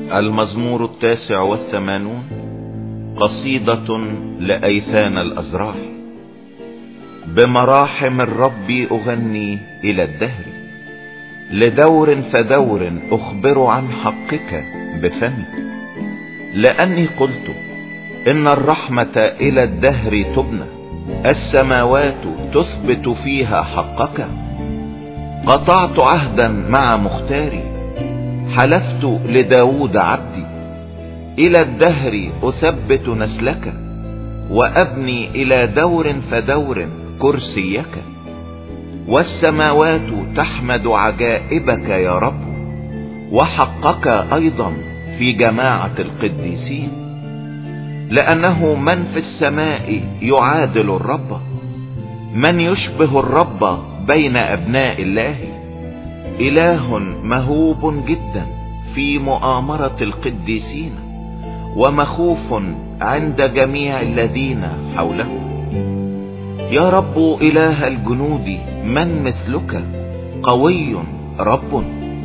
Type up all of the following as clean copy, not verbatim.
المزمور 89 قصيدة لأيثان الأزراح. بمراحم الرب أغني إلى الدهر، لدور فدور أخبر عن حقك بفمي. لأني قلت إن الرحمة إلى الدهر تبنى، السماوات تثبت فيها حقك. قطعت عهدا مع مختاري، حلفت لداود عبدي. إلى الدهر أثبت نسلك، وأبني إلى دور فدور كرسيك. والسماوات تحمد عجائبك يا رب، وحقك أيضا في جماعة القديسين. لأنه من في السماء يعادل الرب؟ من يشبه الرب بين أبناء الله؟ إله مهوب جدا في مؤامرة القديسين، ومخوف عند جميع الذين حوله. يا رب إله الجنود، من مثلك؟ قوي رب،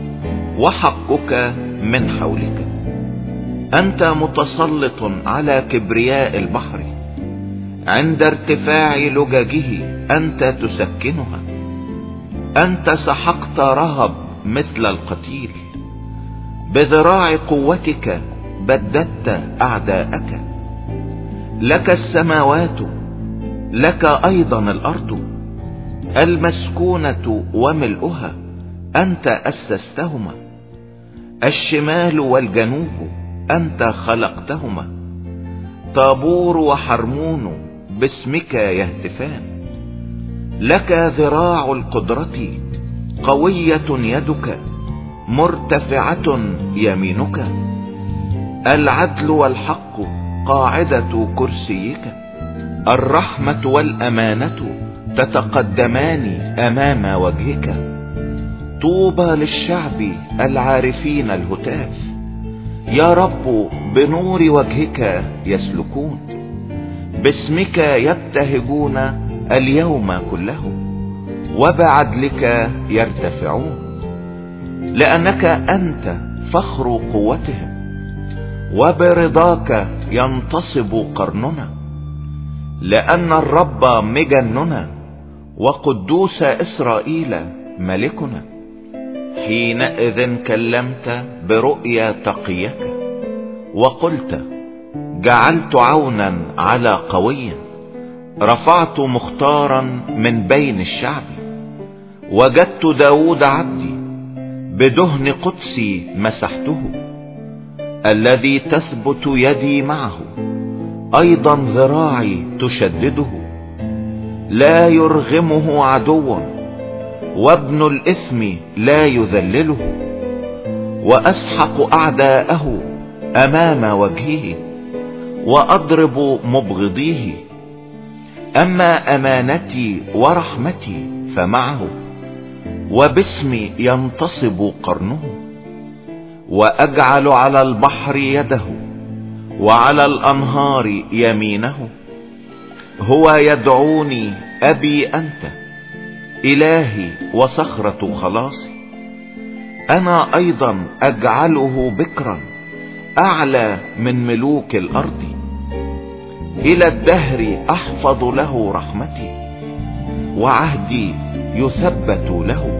وحقك من حولك. أنت متسلط على كبرياء البحر، عند ارتفاع لججه أنت تسكنها. أنت سحقت رهب مثل القتيل، بذراع قوتك بددت أعداءك. لك السماوات، لك أيضا الأرض، المسكونة وملؤها أنت أسستهما. الشمال والجنوب أنت خلقتهما. طابور وحرمون باسمك يهتفان. لك ذراع القدرة، قوية يدك، مرتفعة يمينك. العدل والحق قاعدة كرسيك. الرحمة والأمانة تتقدمان أمام وجهك. طوبى للشعب العارفين الهتاف، يا رب بنور وجهك يسلكون. باسمك يبتهجون اليوم كله، وبعدلك يرتفعون. لأنك أنت فخر قوتهم، وبرضاك ينتصب قرننا. لأن الرب مجننا، وقدوس إسرائيل ملكنا. حينئذ كلمت برؤيا تقيك، وقلت جعلت عونا على قوي. رفعت مختارا من بين الشعب. وجدت داود عبدي، بدهن قدسي مسحته. الذي تثبت يدي معه، أيضا ذراعي تشدده. لا يرغمه عدو، وابن الإثم لا يذلله. وأسحق أعداءه أمام وجهه، وأضرب مبغضيه. أما أمانتي ورحمتي فمعه، وباسمي ينتصب قرنه. وأجعل على البحر يده، وعلى الأنهار يمينه. هو يدعوني أبي أنت، إلهي وصخرة خلاصي. أنا أيضا أجعله بكرا، أعلى من ملوك الأرض. إلى الدهر أحفظ له رحمتي، وعهدي يثبت له.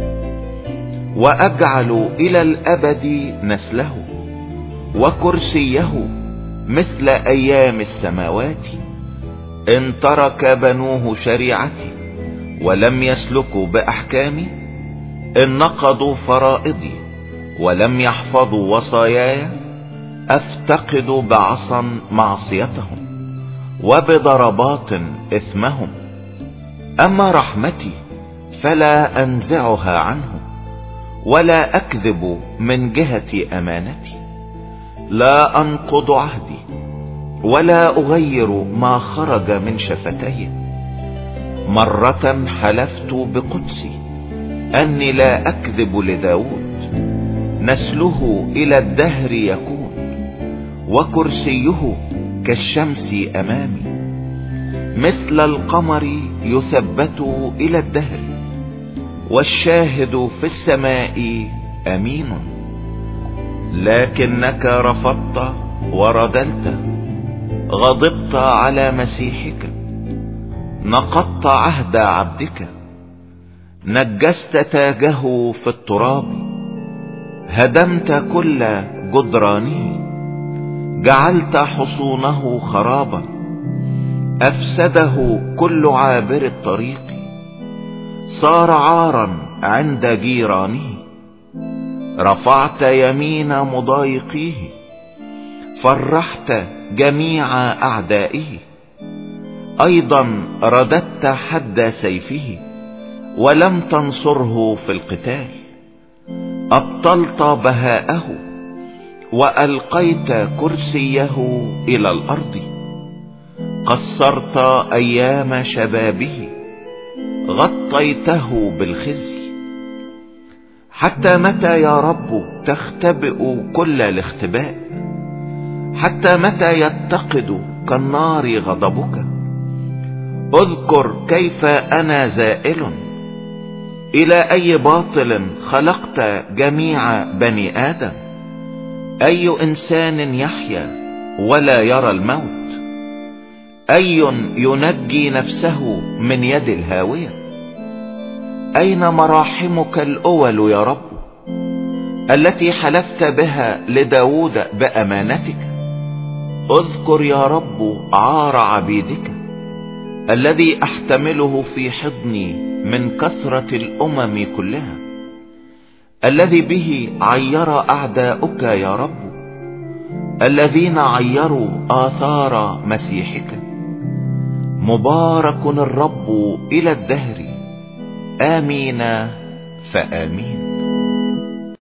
وأجعل إلى الأبد نسله، وكرسيه مثل أيام السماوات. إن ترك بنوه شريعتي، ولم يسلكوا بأحكامي. إن نقضوا فرائضي، ولم يحفظوا وصاياي. أفتقد بعصا معصيتهم، وبضربات إثمهم. أما رحمتي فلا أنزعها عنه، ولا أكذب من جهة أمانتي. لا أنقض عهدي، ولا أغير ما خرج من شفتي. مرة حلفت بقدسي أني لا أكذب لداود. نسله إلى الدهر يكون، وكرسيه كالشمس أمامي. مثل القمر يثبت إلى الدهر، والشاهد في السماء أمين. لكنك رفضت وردلت، غضبت على مسيحك، نقضت عهد عبدك، نجست تاجه في التراب، هدمت كل جدرانه، جعلت حصونه خرابا، افسده كل عابر الطريق، صار عارا عند جيرانه، رفعت يمين مضايقيه، فرحت جميع اعدائه، ايضا رددت حد سيفه ولم تنصره في القتال، ابطلت بهاءه والقيت كرسيه الى الارض، قصرت ايام شبابه، غطيته بالخزي. حتى متى يا رب تختبئ كل الاختباء؟ حتى متى يتقد كالنار غضبك؟ اذكر كيف انا زائل، الى اي باطل خلقت جميع بني ادم؟ اي انسان يحيا ولا يرى الموت؟ اي ينجي نفسه من يد الهاوية؟ اين مراحمك الاول يا رب التي حلفت بها لداود بامانتك؟ اذكر يا رب عار عبيدك الذي احتمله في حضني من كثرة الامم كلها، الذي به عير اعداؤك يا رب، الذين عيروا آثار مسيحك. مبارك الرب الى الدهر، آمين فآمين.